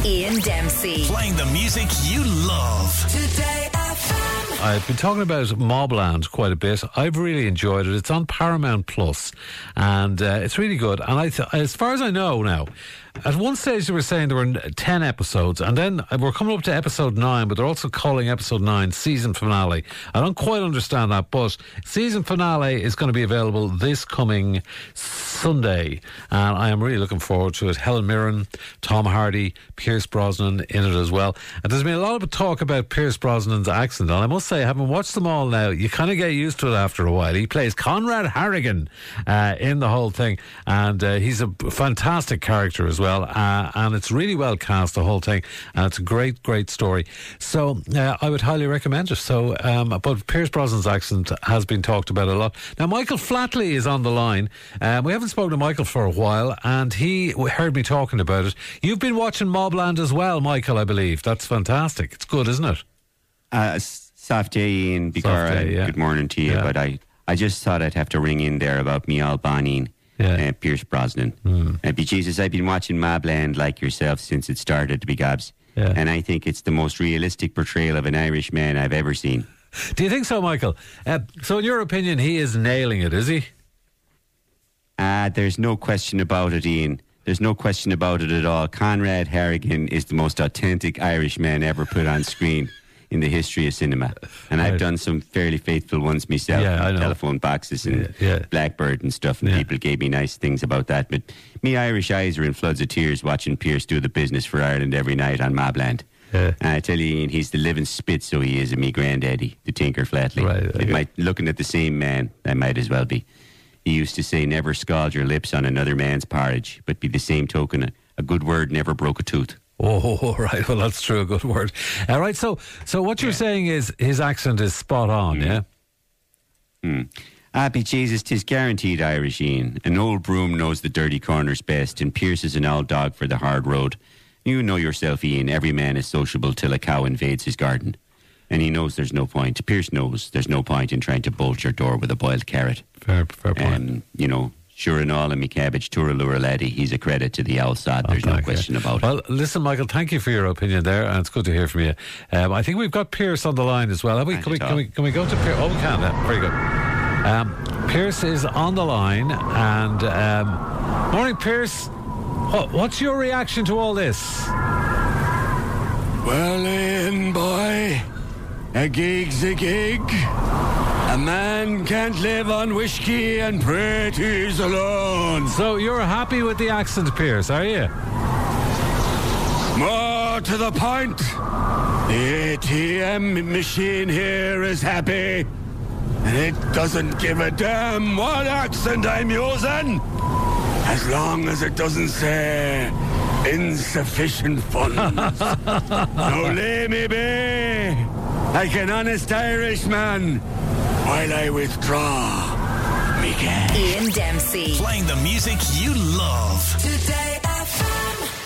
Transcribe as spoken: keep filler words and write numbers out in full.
Ian Dempsey. Playing the music you love. Today F M. I've been talking about Mobland quite a bit. I've really enjoyed it. It's on Paramount Plus, and uh, it's really good. And I, th- as far as I know now, at one stage they were saying there were ten episodes, and then we're coming up to episode nine, but they're also calling episode nine season finale. I don't quite understand that, but season finale is going to be available this coming Sunday, and I am really looking forward to it. Helen Mirren, Tom Hardy, Pierce Brosnan in it as well. And there's been a lot of talk about Pierce Brosnan's accent, and I must say, having watched them all now, you kind of get used to it after a while. He plays Conrad Harrigan uh, in the whole thing, and uh, he's a fantastic character as well. Well, uh, and it's really well cast, the whole thing, and it's a great, great story. So uh, I would highly recommend it. So, um, but Pierce Brosnan's accent has been talked about a lot. Now, Michael Flatley is on the line. Um, we haven't spoken to Michael for a while, and he heard me talking about it. You've been watching Mobland as well, Michael, I believe. That's fantastic. It's good, isn't it? Uh, soft day, Ian, because Soft day, yeah. Good morning to you. Yeah. But I, I just thought I'd have to ring in there about Mial Banin. Yeah. Uh, Pierce Brosnan. Mm. Uh, be Jesus, I've been watching Mobland like yourself since it started, to be gobs. Yeah. And I think it's the most realistic portrayal of an Irish man I've ever seen. Do you think so, Michael? Uh, so in your opinion, he is nailing it, is he? Uh, there's no question about it, Ian. There's no question about it at all. Conrad Harrigan is the most authentic Irish man ever put on screen in the history of cinema. And Right. I've done some fairly faithful ones myself, Yeah, I know. telephone boxes and Yeah, yeah. Blackbird and stuff, and Yeah. people gave me nice things about that. But me Irish eyes are in floods of tears watching Pierce do the business for Ireland every night on Mobland. Yeah. And I tell you, Ian, he's the living spit, so he is, of me granddaddy, the Tinker Flatley. Right, It okay. might, looking at the same man, I might as well be. He used to say, never scald your lips on another man's porridge, but be the same token, a, a good word never broke a tooth. Oh, right. Well, that's true. A good word. All right. So, so what you're saying is his accent is spot on, yeah? Mm. Ah, be Jesus, 'tis guaranteed Irish, Ian. An old broom knows the dirty corners best, and Pierce is an old dog for the hard road. You know yourself, Ian, every man is sociable till a cow invades his garden. And he knows there's no point. Pierce knows there's no point in trying to bolt your door with a boiled carrot. Fair, fair point. Um, you know, sure and all, and me cabbage, Turalura laddie, he's a credit to the owl sod. There's no Okay. question about it. Well, listen, Michael, thank you for your opinion there, and it's good to hear from you. Um, I think we've got Pierce on the line as well. Have we? Not Can we, at can all. we? Can we go to Pierce? Oh, we can. Yeah, very good. Um, Pierce is on the line, and um, morning, Pierce. What, what's your reaction to all this? Well, Ian, boy, a gig's a gig. A man can't live on whiskey and praties alone. So you're happy with the accent, Pierce, are you? More to the point, the A T M machine here is happy. And it doesn't give a damn what accent I'm using, as long as it doesn't say insufficient funds. Now lay me be, like an honest Irishman, while I withdraw me cash. Ian Dempsey. Playing the music you love. Today F M.